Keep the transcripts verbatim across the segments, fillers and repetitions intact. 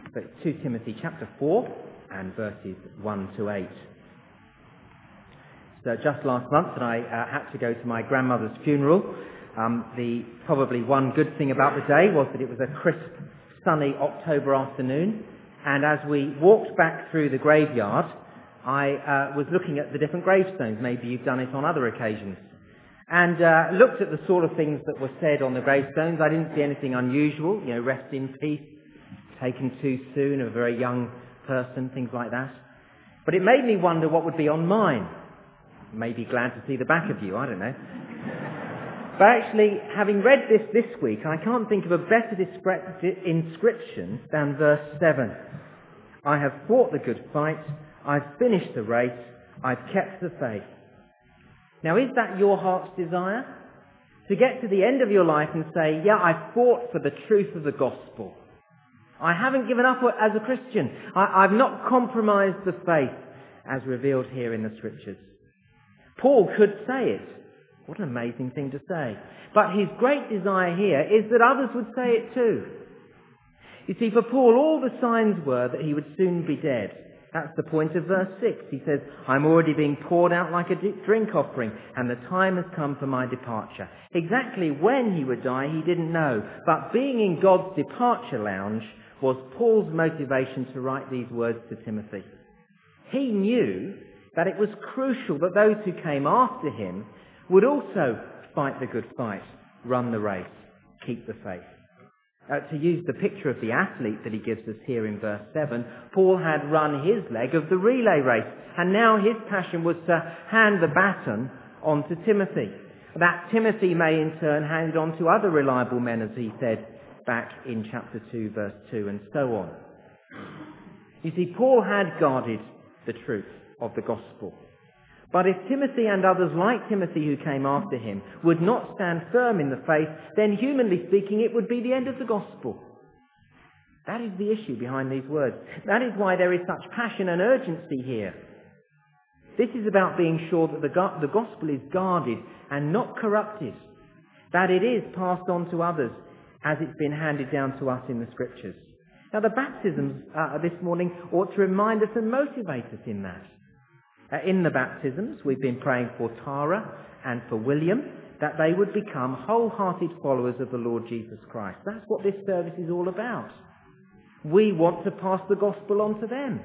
But Second Timothy chapter four and verses one to eight. So just last month that I uh, had to go to my grandmother's funeral. Um, the probably one good thing about the day was that it was a crisp, sunny October afternoon, and as we walked back through the graveyard, I uh, was looking at the different gravestones. Maybe you've done it on other occasions. And uh, looked at the sort of things that were said on the gravestones. I didn't see anything unusual, you know, rest in peace, taken too soon, a very young person, things like that. But it made me wonder what would be on mine. Maybe glad to see the back of you, I don't know. But actually, having read this this week, I can't think of a better descri- inscription than verse seven. I have fought the good fight, I've finished the race, I've kept the faith. Now, is that your heart's desire? To get to the end of your life and say, yeah, I've fought for the truth of the gospel. I haven't given up as a Christian. I, I've not compromised the faith as revealed here in the Scriptures. Paul could say it. What an amazing thing to say. But his great desire here is that others would say it too. You see, for Paul, all the signs were that he would soon be dead. That's the point of verse six. He says, I'm already being poured out like a drink offering, and the time has come for my departure. Exactly when he would die, he didn't know. But being in God's departure lounge was Paul's motivation to write these words to Timothy. He knew that it was crucial that those who came after him would also fight the good fight, run the race, keep the faith. Uh, to use the picture of the athlete that he gives us here in verse seven, Paul had run his leg of the relay race, and now his passion was to hand the baton on to Timothy. That Timothy may in turn hand it on to other reliable men, as he said back in chapter two, verse two, and so on. You see, Paul had guarded the truth of the gospel. But if Timothy and others like Timothy who came after him would not stand firm in the faith, then humanly speaking it would be the end of the gospel. That is the issue behind these words. That is why there is such passion and urgency here. This is about being sure that the, go- the gospel is guarded and not corrupted, that it is passed on to others as it's been handed down to us in the Scriptures. Now the baptisms uh, this morning ought to remind us and motivate us in that. Uh, in the baptisms, we've been praying for Tara and for William, that they would become wholehearted followers of the Lord Jesus Christ. That's what this service is all about. We want to pass the gospel on to them.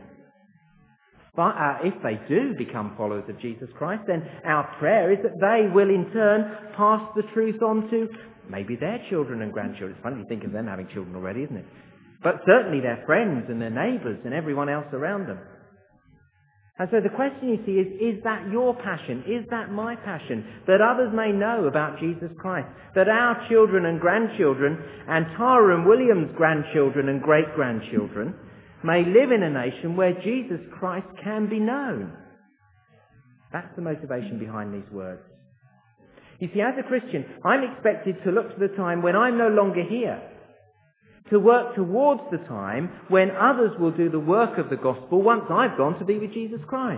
But uh, if they do become followers of Jesus Christ, then our prayer is that they will in turn pass the truth on to maybe their children and grandchildren. It's funny to think of them having children already, isn't it? But certainly their friends and their neighbours and everyone else around them. And so the question you see is, is that your passion? Is that my passion? That others may know about Jesus Christ. That our children and grandchildren and Tara and William's grandchildren and great-grandchildren may live in a nation where Jesus Christ can be known. That's the motivation behind these words. You see, as a Christian, I'm expected to look to the time when I'm no longer here, to work towards the time when others will do the work of the gospel once I've gone to be with Jesus Christ.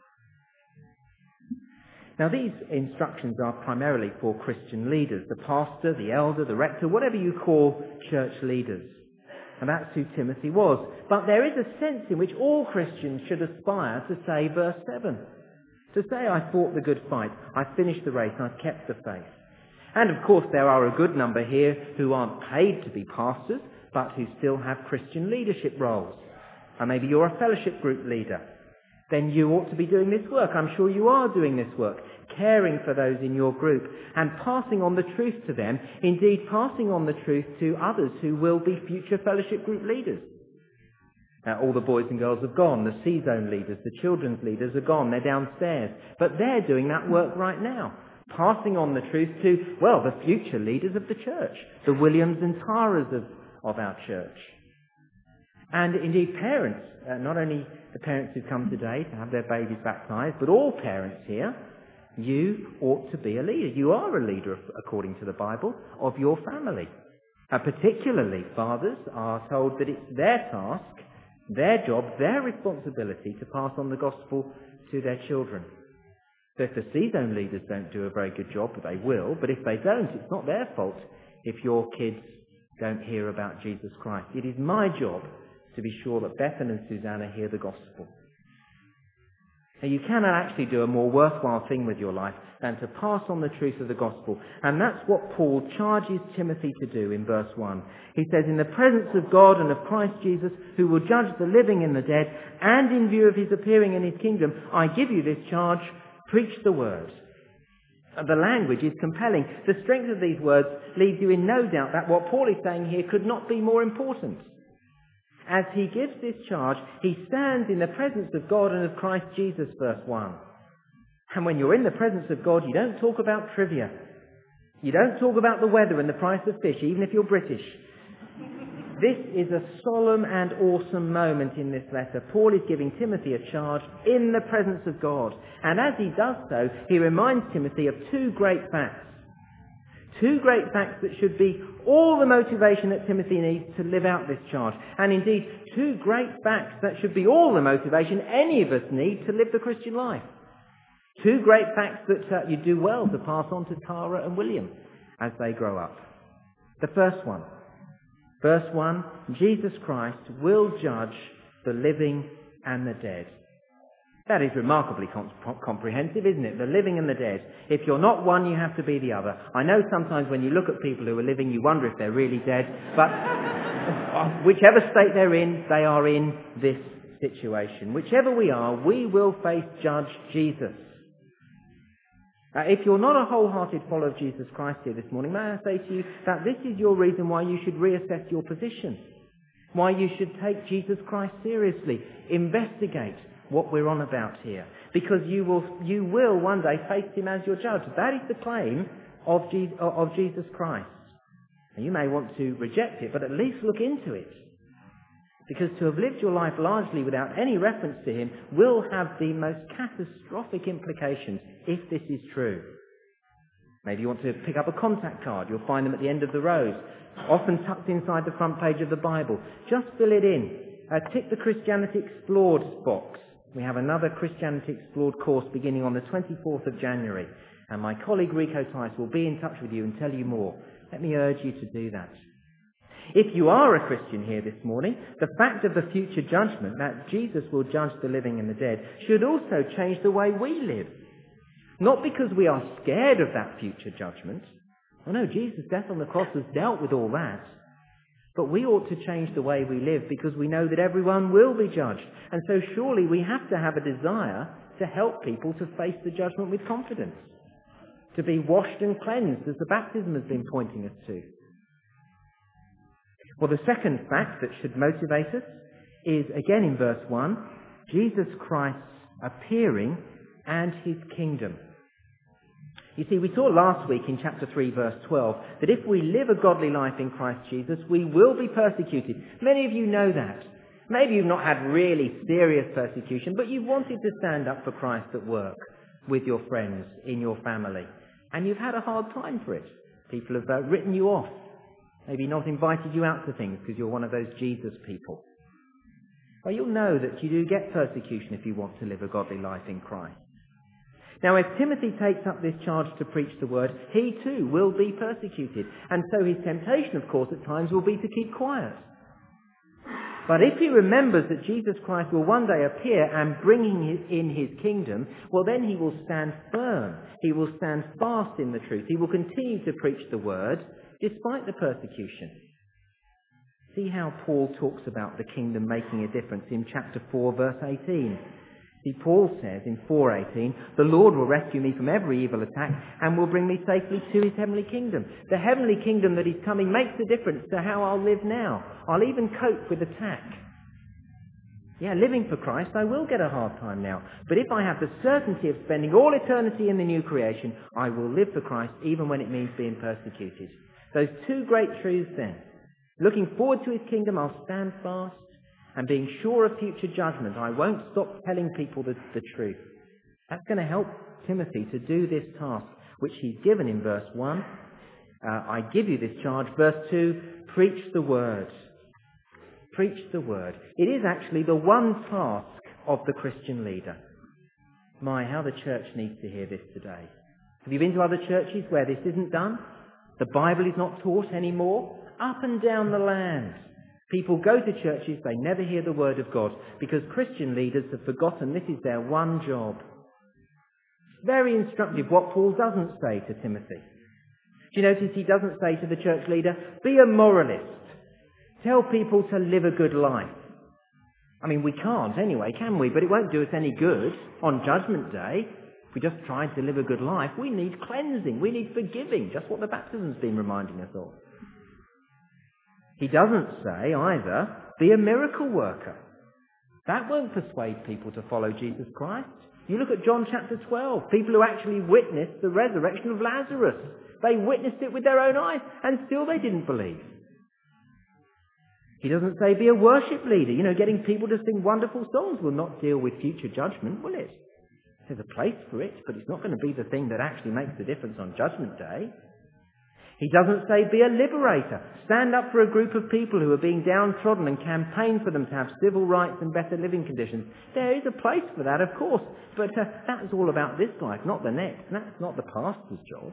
Now these instructions are primarily for Christian leaders, the pastor, the elder, the rector, whatever you call church leaders. And that's who Timothy was. But there is a sense in which all Christians should aspire to say verse seven. To say, I fought the good fight, I finished the race, I've kept the faith. And of course there are a good number here who aren't paid to be pastors, but who still have Christian leadership roles. And maybe you're a fellowship group leader. Then you ought to be doing this work. I'm sure you are doing this work, caring for those in your group and passing on the truth to them, indeed passing on the truth to others who will be future fellowship group leaders. Now, all the boys and girls have gone. The C-Zone leaders, the children's leaders are gone. They're downstairs. But they're doing that work right now, passing on the truth to, well, the future leaders of the church, the Williams and Taras of of our church. And indeed parents, uh, not only the parents who come today to have their babies baptised, but all parents here, you ought to be a leader. You are a leader, according to the Bible, of your family. Uh, particularly fathers are told that it's their task, their job, their responsibility to pass on the gospel to their children. So if the C-Zone leaders don't do a very good job, they will, but if they don't, it's not their fault if your kids don't hear about Jesus Christ. It is my job to be sure that Bethan and Susanna hear the gospel. Now, you cannot actually do a more worthwhile thing with your life than to pass on the truth of the gospel. And that's what Paul charges Timothy to do in verse one. He says, in the presence of God and of Christ Jesus, who will judge the living and the dead, and in view of his appearing in his kingdom, I give you this charge, preach the word. The language is compelling. The strength of these words leaves you in no doubt that what Paul is saying here could not be more important. As he gives this charge, he stands in the presence of God and of Christ Jesus, verse one. And when you're in the presence of God, you don't talk about trivia. You don't talk about the weather and the price of fish, even if you're British. This is a solemn and awesome moment in this letter. Paul is giving Timothy a charge in the presence of God. And as he does so, he reminds Timothy of two great facts. Two great facts that should be all the motivation that Timothy needs to live out this charge. And indeed, two great facts that should be all the motivation any of us need to live the Christian life. Two great facts that uh, you do well to pass on to Tara and William as they grow up. The first one. Verse one, Jesus Christ will judge the living and the dead. That is remarkably com- comprehensive, isn't it? The living and the dead. If you're not one, you have to be the other. I know sometimes when you look at people who are living, you wonder if they're really dead. But whichever state they're in, they are in this situation. Whichever we are, we will face Judge Jesus. Uh, if you're not a wholehearted follower of Jesus Christ here this morning, may I say to you that this is your reason why you should reassess your position. Why you should take Jesus Christ seriously. Investigate what we're on about here. Because you will you will one day face him as your judge. That is the claim of, Je- of Jesus Christ. And you may want to reject it, but at least look into it. Because to have lived your life largely without any reference to him will have the most catastrophic implications if this is true. Maybe you want to pick up a contact card. You'll find them at the end of the rows, often tucked inside the front page of the Bible. Just fill it in. Uh, tick the Christianity Explored box. We have another Christianity Explored course beginning on the twenty-fourth of January. And my colleague Rico Tice will be in touch with you and tell you more. Let me urge you to do that. If you are a Christian here this morning, the fact of the future judgment, that Jesus will judge the living and the dead, should also change the way we live. Not because we are scared of that future judgment. Oh no, Jesus' death on the cross has dealt with all that. But we ought to change the way we live because we know that everyone will be judged. And so surely we have to have a desire to help people to face the judgment with confidence. To be washed and cleansed as the baptism has been pointing us to. Well, the second fact that should motivate us is, again in verse one, Jesus Christ's appearing and his kingdom. You see, we saw last week in chapter three, verse twelve, that if we live a godly life in Christ Jesus, we will be persecuted. Many of you know that. Maybe you've not had really serious persecution, but you've wanted to stand up for Christ at work, with your friends, in your family, and you've had a hard time for it. People have uh, written you off. Maybe not invited you out to things because you're one of those Jesus people. Well, you'll know that you do get persecution if you want to live a godly life in Christ. Now, as Timothy takes up this charge to preach the word, he too will be persecuted. And so his temptation, of course, at times will be to keep quiet. But if he remembers that Jesus Christ will one day appear and bring in his kingdom, well, then he will stand firm. He will stand fast in the truth. He will continue to preach the word despite the persecution. See how Paul talks about the kingdom making a difference in chapter four, verse eighteen. See, Paul says in four eighteen, the Lord will rescue me from every evil attack and will bring me safely to his heavenly kingdom. The heavenly kingdom that is coming makes a difference to how I'll live now. I'll even cope with attack. Yeah, living for Christ, I will get a hard time now. But if I have the certainty of spending all eternity in the new creation, I will live for Christ even when it means being persecuted. Those two great truths then. Looking forward to his kingdom, I'll stand fast. And being sure of future judgment, I won't stop telling people the, the truth. That's going to help Timothy to do this task, which he's given in verse one. Uh, I give you this charge. Verse two, preach the word. Preach the word. It is actually the one task of the Christian leader. My, how the church needs to hear this today. Have you been to other churches where this isn't done? The Bible is not taught anymore? Up and down the land. People go to churches, they never hear the word of God because Christian leaders have forgotten this is their one job. It's very instructive what Paul doesn't say to Timothy. Do you notice he doesn't say to the church leader, be a moralist. Tell people to live a good life. I mean, we can't anyway, can we? But it won't do us any good on Judgment Day. If we just tried to live a good life, we need cleansing. We need forgiving. Just what the baptism's been reminding us of. He doesn't say either, be a miracle worker. That won't persuade people to follow Jesus Christ. You look at John chapter twelve, people who actually witnessed the resurrection of Lazarus. They witnessed it with their own eyes, and still they didn't believe. He doesn't say be a worship leader. You know, getting people to sing wonderful songs will not deal with future judgment, will it? There's a place for it, but it's not going to be the thing that actually makes the difference on Judgment Day. He doesn't say be a liberator. Stand up for a group of people who are being downtrodden and campaign for them to have civil rights and better living conditions. There is a place for that, of course, but uh, that's all about this life, not the next. That's not the pastor's job.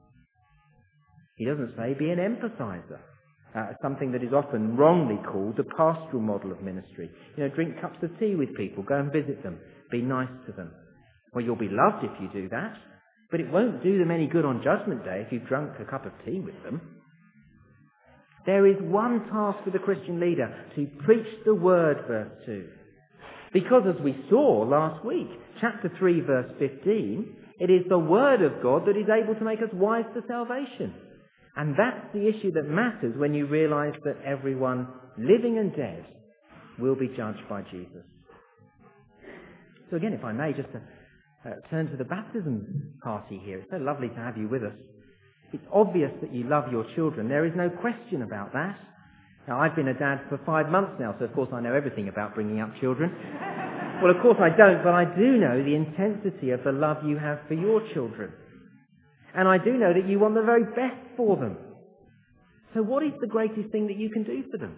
He doesn't say be an emphasizer. Uh, something that is often wrongly called the pastoral model of ministry. You know, drink cups of tea with people, go and visit them, be nice to them. Well, you'll be loved if you do that, but it won't do them any good on Judgment Day if you've drunk a cup of tea with them. There is one task for the Christian leader, to preach the word, verse two. Because as we saw last week, chapter three, verse fifteen, it is the word of God that is able to make us wise to salvation. And that's the issue that matters when you realise that everyone, living and dead, will be judged by Jesus. So again, if I may, just to uh, turn to the baptism party here. It's so lovely to have you with us. It's obvious that you love your children. There is no question about that. Now, I've been a dad for five months now, so of course I know everything about bringing up children. Well, of course I don't, but I do know the intensity of the love you have for your children. And I do know that you want the very best for them. So what is the greatest thing that you can do for them?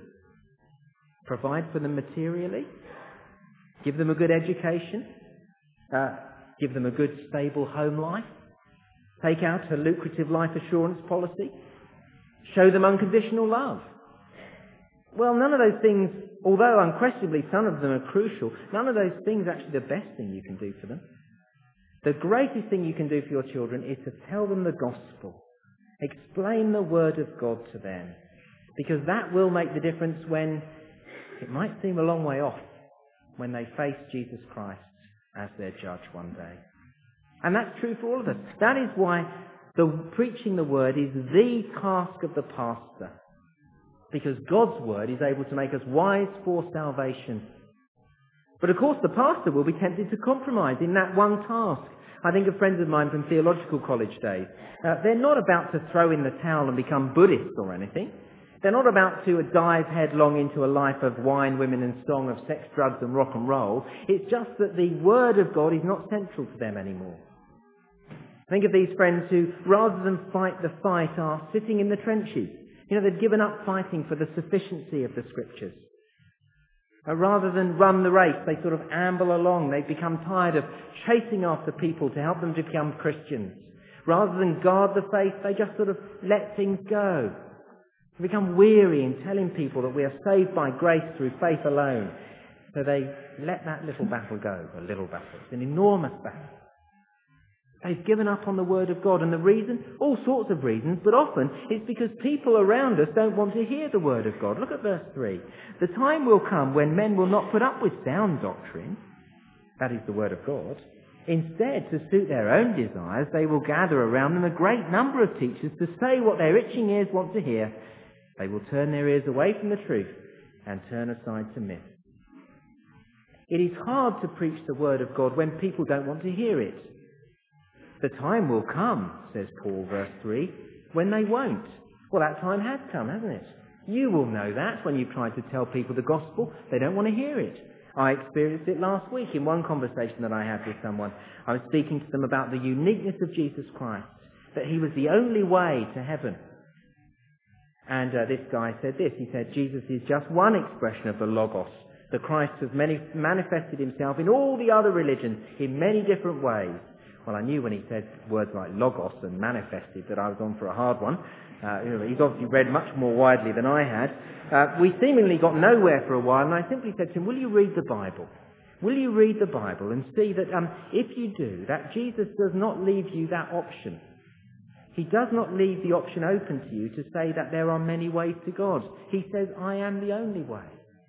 Provide for them materially? Give them a good education? Uh, give them a good, stable home life? Take out a lucrative life assurance policy? Show them unconditional love? Well, none of those things, although unquestionably some of them are crucial, none of those things are actually the best thing you can do for them. The greatest thing you can do for your children is to tell them the gospel. Explain the word of God to them. Because that will make the difference when it might seem a long way off, when they face Jesus Christ as their judge one day. And that's true for all of us. That is why the preaching the word is the task of the pastor. Because God's word is able to make us wise for salvation. But of course the pastor will be tempted to compromise in that one task. I think of friends of mine from theological college days. Uh, they're not about to throw in the towel and become Buddhists or anything. They're not about to dive headlong into a life of wine, women and song, of sex, drugs and rock and roll. It's just that the word of God is not central to them anymore. Think of these friends who, rather than fight the fight, are sitting in the trenches. You know, they've given up fighting for the sufficiency of the scriptures. Uh, rather than run the race, they sort of amble along. They become tired of chasing after people to help them to become Christians. Rather than guard the faith, they just sort of let things go. They become weary in telling people that we are saved by grace through faith alone. So they let that little battle go. A little battle. It's an enormous battle. They've given up on the word of God. And the reason? All sorts of reasons, but often it's because people around us don't want to hear the word of God. Look at verse three. The time will come when men will not put up with sound doctrine, that is the word of God. Instead, to suit their own desires, they will gather around them a great number of teachers to say what their itching ears want to hear. They will turn their ears away from the truth and turn aside to myth. It is hard to preach the word of God when people don't want to hear it. The time will come, says Paul, verse three, when they won't. Well, that time has come, hasn't it? You will know that when you've tried to tell people the gospel. They don't want to hear it. I experienced it last week in one conversation that I had with someone. I was speaking to them about the uniqueness of Jesus Christ, that he was the only way to heaven. And uh, this guy said this. He said, Jesus is just one expression of the Logos. The Christ has many, manifested himself in all the other religions in many different ways. Well, I knew when he said words like logos and manifested that I was on for a hard one. Uh, you know, he's obviously read much more widely than I had. Uh, we seemingly got nowhere for a while, and I simply said to him, will you read the Bible? Will you read the Bible and see that um, if you do, that Jesus does not leave you that option. He does not leave the option open to you to say that there are many ways to God. He says, I am the only way.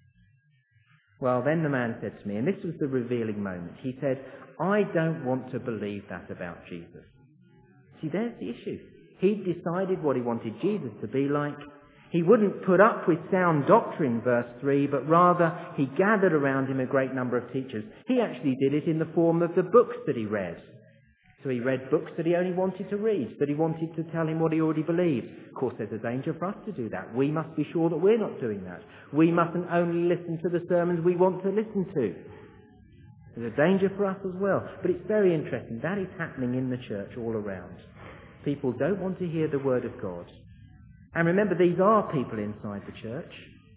Well, then the man said to me, and this was the revealing moment, he said, I don't want to believe that about Jesus. See, there's the issue. He'd decided what he wanted Jesus to be like. He wouldn't put up with sound doctrine, verse three, but rather he gathered around him a great number of teachers. He actually did it in the form of the books that he read. So he read books that he only wanted to read, that he wanted to tell him what he already believed. Of course, there's a danger for us to do that. We must be sure that we're not doing that. We mustn't only listen to the sermons we want to listen to. There's a danger for us as well. But it's very interesting. That is happening in the church all around. People don't want to hear the word of God. And remember, these are people inside the church.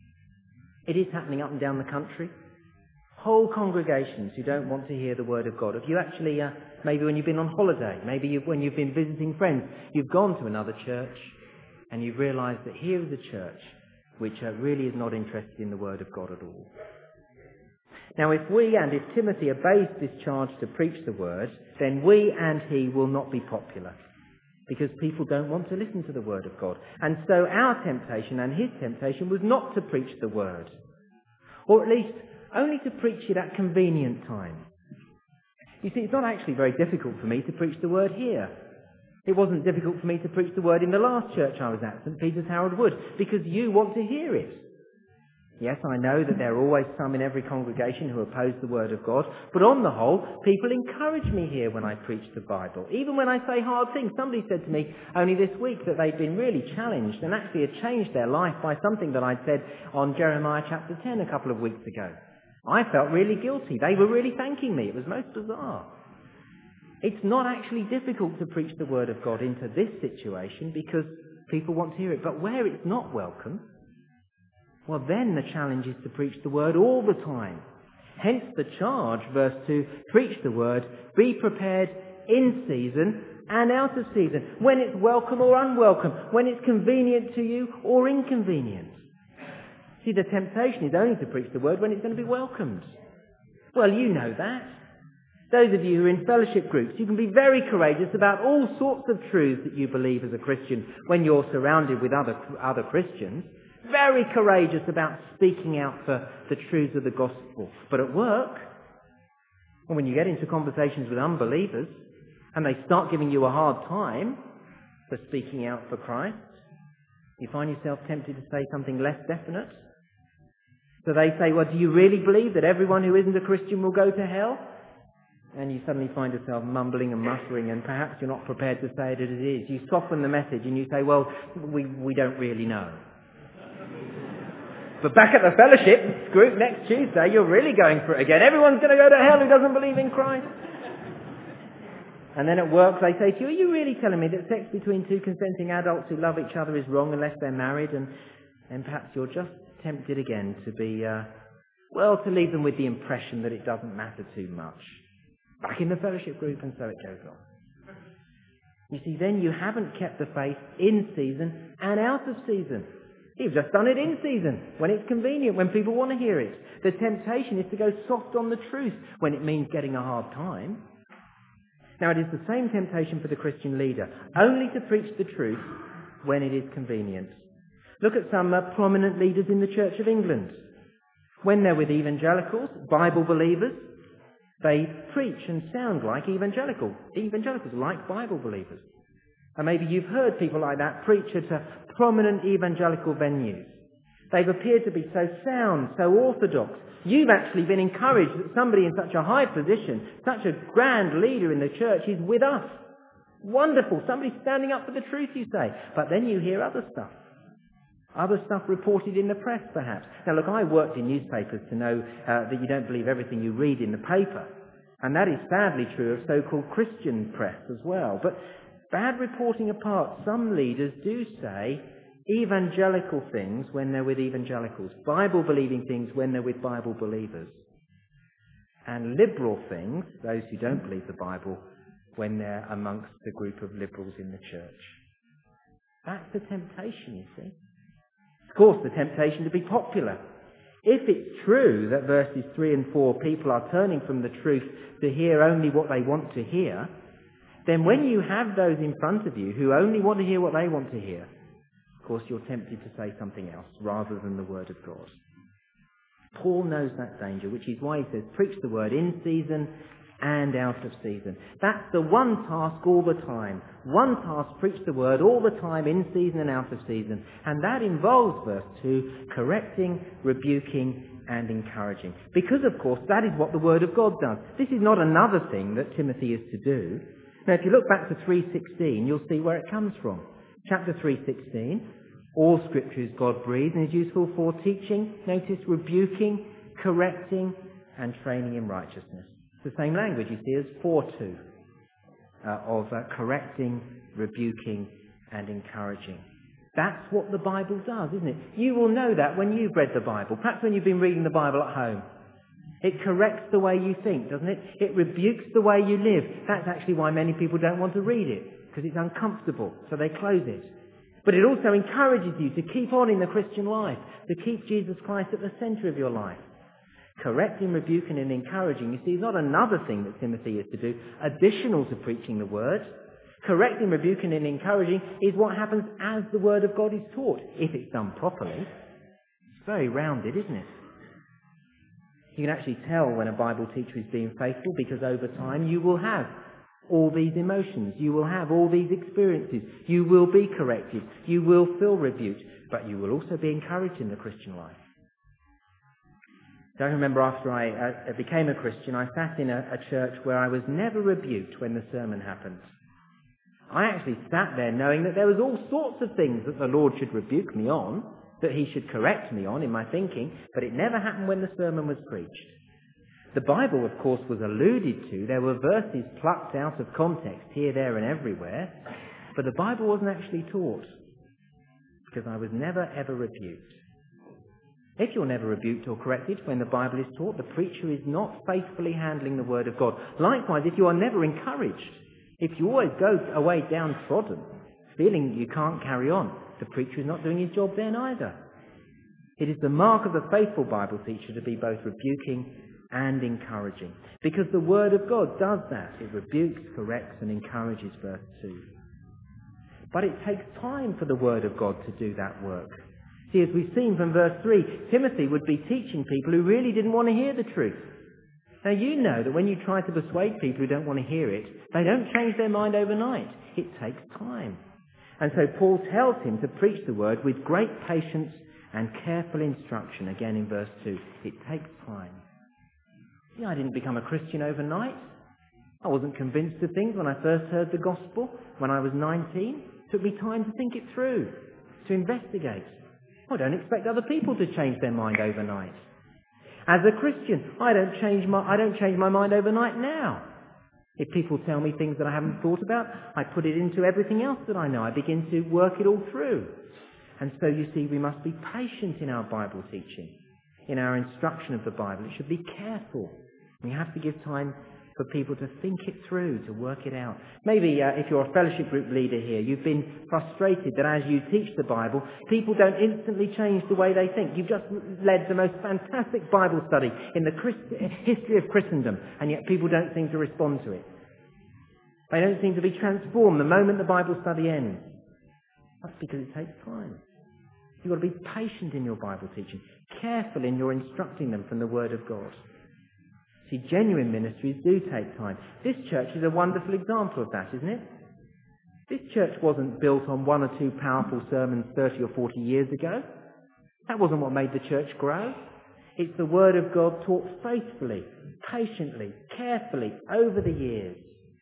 It is happening up and down the country. Whole congregations who don't want to hear the word of God. If you actually, uh, maybe when you've been on holiday, maybe you've, when you've been visiting friends, you've gone to another church and you've realised that here is a church which uh, really is not interested in the word of God at all. Now, if we and if Timothy obeys this charge to preach the word, then we and he will not be popular, because people don't want to listen to the word of God. And so our temptation and his temptation was not to preach the word, or at least only to preach it at convenient times. You see, it's not actually very difficult for me to preach the word here. It wasn't difficult for me to preach the word in the last church I was at, St Peter's Harold Wood, because you want to hear it. Yes, I know that there are always some in every congregation who oppose the word of God, but on the whole, people encourage me here when I preach the Bible. Even when I say hard things. Somebody said to me only this week that they'd been really challenged and actually had changed their life by something that I'd said on Jeremiah chapter ten a couple of weeks ago. I felt really guilty. They were really thanking me. It was most bizarre. It's not actually difficult to preach the word of God into this situation because people want to hear it. But where it's not welcome, well, then the challenge is to preach the word all the time. Hence the charge, verse two, preach the word, be prepared in season and out of season, when it's welcome or unwelcome, when it's convenient to you or inconvenient. See, the temptation is only to preach the word when it's going to be welcomed. Well, you know that. Those of you who are in fellowship groups, you can be very courageous about all sorts of truths that you believe as a Christian when you're surrounded with other other Christians. Very courageous about speaking out for the truths of the gospel. But at work, or when you get into conversations with unbelievers and they start giving you a hard time for speaking out for Christ, you find yourself tempted to say something less definite. So they say, well, do you really believe that everyone who isn't a Christian will go to hell? And you suddenly find yourself mumbling and muttering, and perhaps you're not prepared to say it as it is. You soften the message and you say, well, we, we don't really know. But back at the fellowship group next Tuesday, you're really going for it again. Everyone's going to go to hell who doesn't believe in Christ. And then at work they say to you, are you really telling me that sex between two consenting adults who love each other is wrong unless they're married? And, and perhaps you're just tempted again to be, uh, well, to leave them with the impression that it doesn't matter too much. Back in the fellowship group, and so it goes on. You see, then you haven't kept the faith in season and out of season. You've just done it in season, when it's convenient, when people want to hear it. The temptation is to go soft on the truth when it means getting a hard time. Now, it is the same temptation for the Christian leader, only to preach the truth when it is convenient. Look at some uh, prominent leaders in the Church of England. When they're with evangelicals, Bible believers, they preach and sound like evangelical. Evangelicals like Bible believers. And maybe you've heard people like that preach at uh, prominent evangelical venues. They've appeared to be so sound, so orthodox. You've actually been encouraged that somebody in such a high position, such a grand leader in the church is with us. Wonderful. Somebody's standing up for the truth, you say. But then you hear other stuff. Other stuff reported in the press, perhaps. Now, look, I worked in newspapers to know uh, that you don't believe everything you read in the paper. And that is sadly true of so-called Christian press as well. But bad reporting apart, some leaders do say evangelical things when they're with evangelicals, Bible-believing things when they're with Bible believers, and liberal things, those who don't believe the Bible, when they're amongst the group of liberals in the church. That's the temptation, you see. Of course, the temptation to be popular. If it's true that verses three and four, people are turning from the truth to hear only what they want to hear, then when you have those in front of you who only want to hear what they want to hear, of course you're tempted to say something else rather than the word of God. Paul knows that danger, which is why he says, preach the word in season and out of season. That's the one task all the time. One task, preach the word all the time, in season and out of season. And that involves, verse two, correcting, rebuking, and encouraging. Because, of course, that is what the word of God does. This is not another thing that Timothy is to do. Now, if you look back to three sixteen, you'll see where it comes from. Chapter three sixteen, all scripture is God-breathed and is useful for teaching, notice, rebuking, correcting, and training in righteousness. It's the same language, you see, as four two, uh, of uh, correcting, rebuking, and encouraging. That's what the Bible does, isn't it? You will know that when you've read the Bible, perhaps when you've been reading the Bible at home. It corrects the way you think, doesn't it? It rebukes the way you live. That's actually why many people don't want to read it, because it's uncomfortable, so they close it. But it also encourages you to keep on in the Christian life, to keep Jesus Christ at the centre of your life. Correcting, rebuking, and encouraging, you see, is not another thing that Timothy is to do, additional to preaching the word. Correcting, rebuking, and encouraging is what happens as the word of God is taught, if it's done properly. It's very rounded, isn't it? You can actually tell when a Bible teacher is being faithful, because over time you will have all these emotions, you will have all these experiences, you will be corrected, you will feel rebuked, but you will also be encouraged in the Christian life. I remember after I uh, became a Christian, I sat in a, a church where I was never rebuked when the sermon happened. I actually sat there knowing that there was all sorts of things that the Lord should rebuke me on, that he should correct me on in my thinking, but it never happened when the sermon was preached. The Bible, of course, was alluded to. There were verses plucked out of context here, there and everywhere, but the Bible wasn't actually taught, because I was never ever rebuked. If you're never rebuked or corrected when the Bible is taught, the preacher is not faithfully handling the word of God. Likewise, if you are never encouraged, if you always go away downtrodden, feeling you can't carry on, the preacher is not doing his job then either. It is the mark of a faithful Bible teacher to be both rebuking and encouraging, because the word of God does that. It rebukes, corrects, and encourages, verse two. But it takes time for the word of God to do that work. See, as we've seen from verse three, Timothy would be teaching people who really didn't want to hear the truth. Now, you know that when you try to persuade people who don't want to hear it, they don't change their mind overnight. It takes time. And so Paul tells him to preach the word with great patience and careful instruction, again in verse two. It takes time. See, I didn't become a Christian overnight. I wasn't convinced of things when I first heard the gospel when I was nineteen. It took me time to think it through, to investigate. I don't expect other people to change their mind overnight. As a Christian, I don't change my, I don't change my mind overnight now. If people tell me things that I haven't thought about, I put it into everything else that I know. I begin to work it all through. And so you see, we must be patient in our Bible teaching, in our instruction of the Bible. It should be careful. We have to give time for people to think it through, to work it out. Maybe uh, if you're a fellowship group leader here, you've been frustrated that as you teach the Bible, people don't instantly change the way they think. You've just led the most fantastic Bible study in the Christ- history of Christendom, and yet people don't seem to respond to it. They don't seem to be transformed the moment the Bible study ends. That's because it takes time. You've got to be patient in your Bible teaching, careful in your instructing them from the Word of God. See, genuine ministries do take time. This church is a wonderful example of that, isn't it? This church wasn't built on one or two powerful sermons thirty or forty years ago. That wasn't what made the church grow. It's the Word of God taught faithfully, patiently, carefully over the years.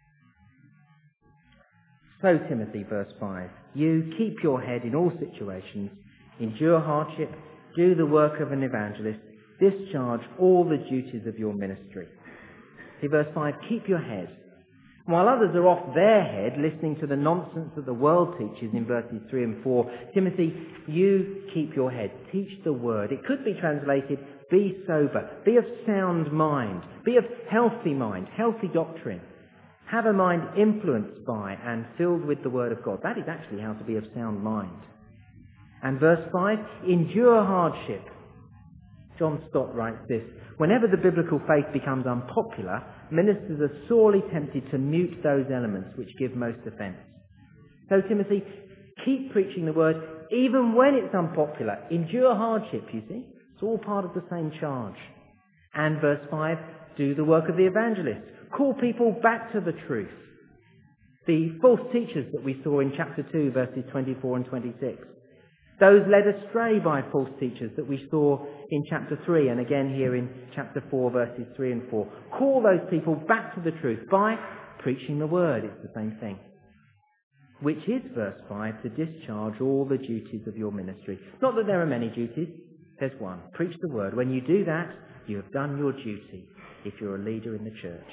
So, Timothy, verse five, you keep your head in all situations, endure hardship, do the work of an evangelist, discharge all the duties of your ministry. See, verse five, keep your head. While others are off their head, listening to the nonsense that the world teaches in verses three and four, Timothy, you keep your head. Teach the word. It could be translated, be sober, be of sound mind, be of healthy mind, healthy doctrine. Have a mind influenced by and filled with the Word of God. That is actually how to be of sound mind. And verse five, endure hardship. John Stott writes this: whenever the biblical faith becomes unpopular, ministers are sorely tempted to mute those elements which give most offence. So, Timothy, keep preaching the Word even when it's unpopular. Endure hardship, you see. It's all part of the same charge. And verse five, do the work of the evangelist. Call people back to the truth. The false teachers that we saw in chapter two, verses twenty-four and twenty-six. Those led astray by false teachers that we saw in chapter three and again here in chapter four, verses three and four. Call those people back to the truth by preaching the word. It's the same thing. Which is, verse five, to discharge all the duties of your ministry. Not that there are many duties. There's one. Preach the word. When you do that, you have done your duty if you're a leader in the church.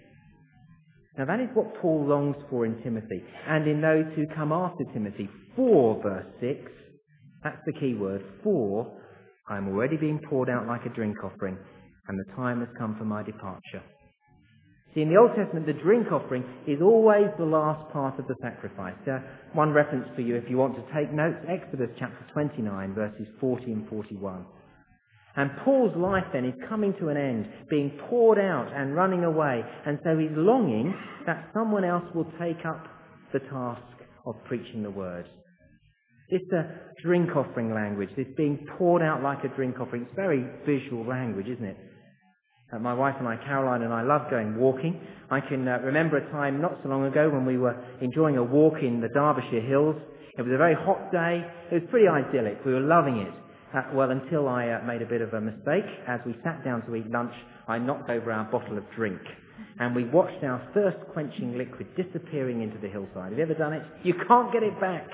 Now that is what Paul longs for in Timothy and in those who come after Timothy. For, verse six, that's the key word, for I am already being poured out like a drink offering, and the time has come for my departure. See, in the Old Testament, the drink offering is always the last part of the sacrifice. Uh, one reference for you if you want to take notes, Exodus chapter twenty-nine, verses forty and forty-one. And Paul's life then is coming to an end, being poured out and running away, and so he's longing that someone else will take up the task of preaching the word. This uh, drink offering language, this being poured out like a drink offering, it's very visual language, isn't it? Uh, my wife and I, Caroline and I, love going walking. I can uh, remember a time not so long ago when we were enjoying a walk in the Derbyshire Hills. It was a very hot day. It was pretty idyllic. We were loving it. Uh, well, until I uh, made a bit of a mistake. As we sat down to eat lunch, I knocked over our bottle of drink. And we watched our thirst-quenching liquid disappearing into the hillside. Have you ever done it? You can't get it back.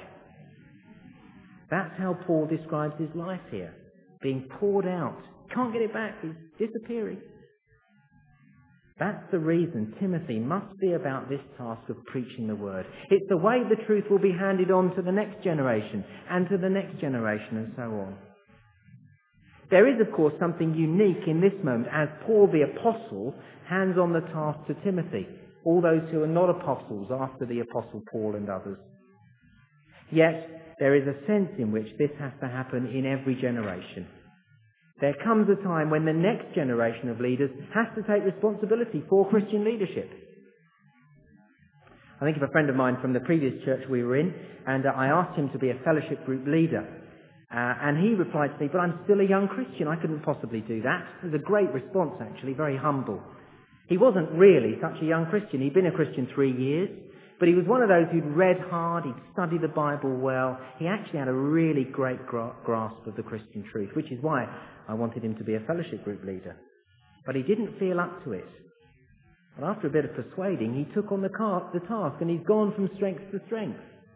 That's how Paul describes his life here. Being poured out. Can't get it back. It's disappearing. That's the reason Timothy must be about this task of preaching the word. It's the way the truth will be handed on to the next generation and to the next generation and so on. There is, of course, something unique in this moment as Paul the Apostle hands on the task to Timothy, all those who are not apostles after the Apostle Paul and others. Yet, there is a sense in which this has to happen in every generation. There comes a time when the next generation of leaders has to take responsibility for Christian leadership. I think of a friend of mine from the previous church we were in, and uh, I asked him to be a fellowship group leader. Uh, and he replied to me, but I'm still a young Christian, I couldn't possibly do that. It was a great response, actually, very humble. He wasn't really such a young Christian. He'd been a Christian three years, but he was one of those who'd read hard, he'd studied the Bible well. He actually had a really great gra- grasp of the Christian truth, which is why I wanted him to be a fellowship group leader. But he didn't feel up to it. But after a bit of persuading, he took on the, car- the task, and he's gone from strength to strength.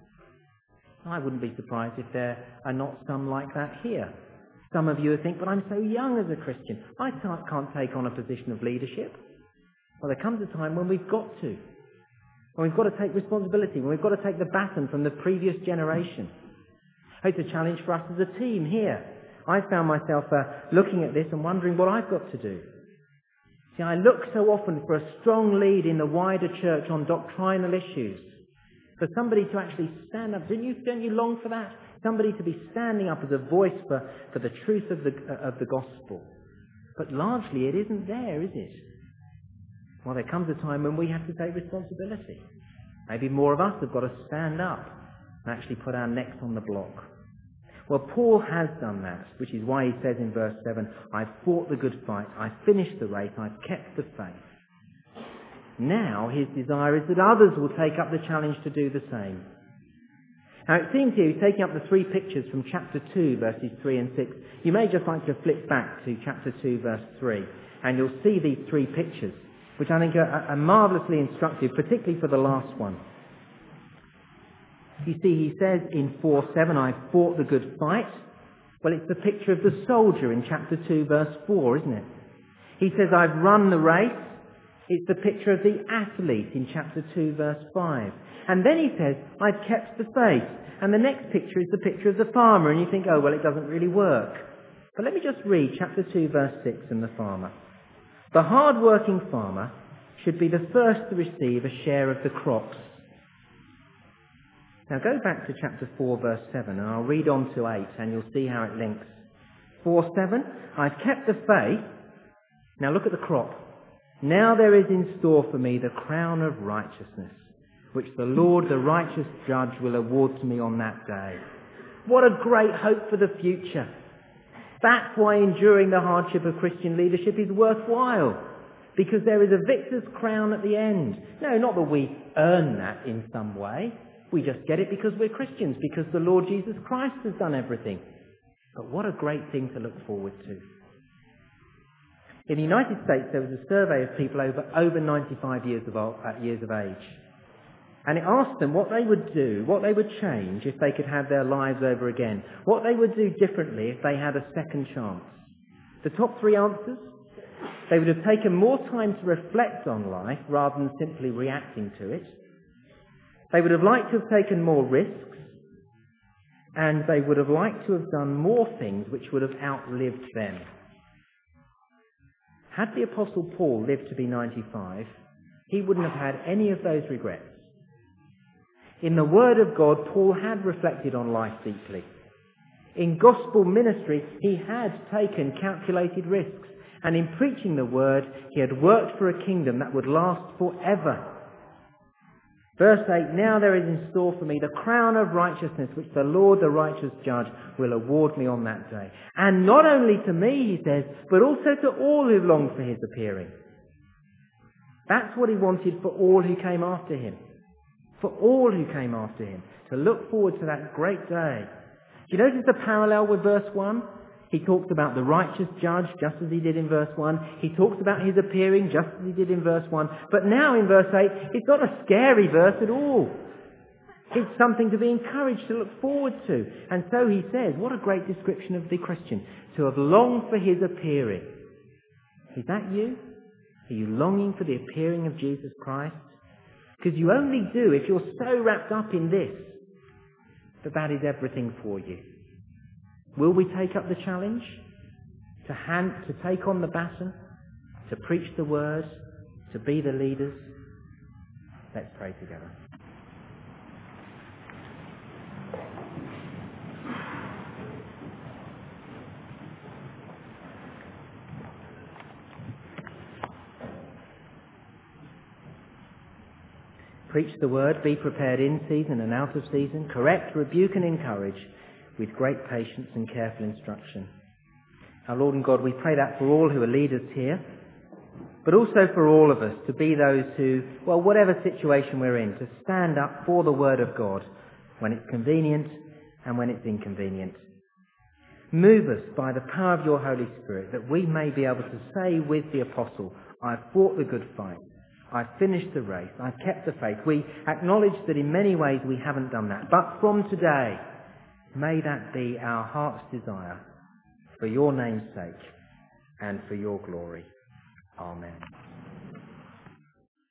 I wouldn't be surprised if there are not some like that here. Some of you would think, but I'm so young as a Christian. I can't, can't take on a position of leadership. Well, there comes a time when we've got to. When we've got to take responsibility. When we've got to take the baton from the previous generation. It's a challenge for us as a team here. I found myself uh, looking at this and wondering what I've got to do. See, I look so often for a strong lead in the wider church on doctrinal issues. For somebody to actually stand up. Don't you, don't you long for that? Somebody to be standing up as a voice for, for the truth of the, uh, of the gospel. But largely it isn't there, is it? Well, there comes a time when we have to take responsibility. Maybe more of us have got to stand up and actually put our necks on the block. Well, Paul has done that, which is why he says in verse seven, I've fought the good fight, I've finished the race, I've kept the faith. Now his desire is that others will take up the challenge to do the same. Now it seems here he's taking up the three pictures from chapter two, verses three and six. You may just like to flip back to chapter two, verse three, and you'll see these three pictures, which I think are, are marvellously instructive, particularly for the last one. You see, he says in four seven, I've fought the good fight. Well, it's the picture of the soldier in chapter two, verse four, isn't it? He says, I've run the race. It's the picture of the athlete in chapter two, verse five. And then he says, I've kept the faith. And the next picture is the picture of the farmer. And you think, oh, well, it doesn't really work. But let me just read chapter two, verse six and the farmer. The hard-working farmer should be the first to receive a share of the crops. Now go back to chapter four, verse seven, and I'll read on to eight, and you'll see how it links. four seven, I've kept the faith. Now look at the crop. Now there is in store for me the crown of righteousness, which the Lord, the righteous judge, will award to me on that day. What a great hope for the future. That's why enduring the hardship of Christian leadership is worthwhile, because there is a victor's crown at the end. No, not that we earn that in some way. We just get it because we're Christians, because the Lord Jesus Christ has done everything. But what a great thing to look forward to. In the United States, there was a survey of people over, over ninety-five years of, uh, years of age. And it asked them what they would do, what they would change if they could have their lives over again. What they would do differently if they had a second chance. The top three answers: they would have taken more time to reflect on life rather than simply reacting to it. They would have liked to have taken more risks. And they would have liked to have done more things which would have outlived them. Had the Apostle Paul lived to be ninety-five, he wouldn't have had any of those regrets. In the Word of God, Paul had reflected on life deeply. In gospel ministry, he had taken calculated risks. And in preaching the Word, he had worked for a kingdom that would last forever. Verse eight, now there is in store for me the crown of righteousness, which the Lord, the righteous judge, will award me on that day. And not only to me, he says, but also to all who long for his appearing. That's what he wanted for all who came after him. For all who came after him. To look forward to that great day. Do you notice the parallel with verse one? He talks about the righteous judge, just as he did in verse one. He talks about his appearing, just as he did in verse one. But now in verse eight, it's not a scary verse at all. It's something to be encouraged, to look forward to. And so he says, what a great description of the Christian, to have longed for his appearing. Is that you? Are you longing for the appearing of Jesus Christ? Because you only do if you're so wrapped up in this, that that is everything for you. Will we take up the challenge to hand, to take on the baton, to preach the word, to be the leaders? Let's pray together. Preach the word, be prepared in season and out of season, correct, rebuke and encourage with great patience and careful instruction. Our Lord and God, we pray that for all who are leaders here, but also for all of us to be those who, well, whatever situation we're in, to stand up for the word of God when it's convenient and when it's inconvenient. Move us by the power of your Holy Spirit that we may be able to say with the apostle, I've fought the good fight. I've finished the race. I've kept the faith. We acknowledge that in many ways we haven't done that. But from today, may that be our heart's desire for your name's sake and for your glory. Amen.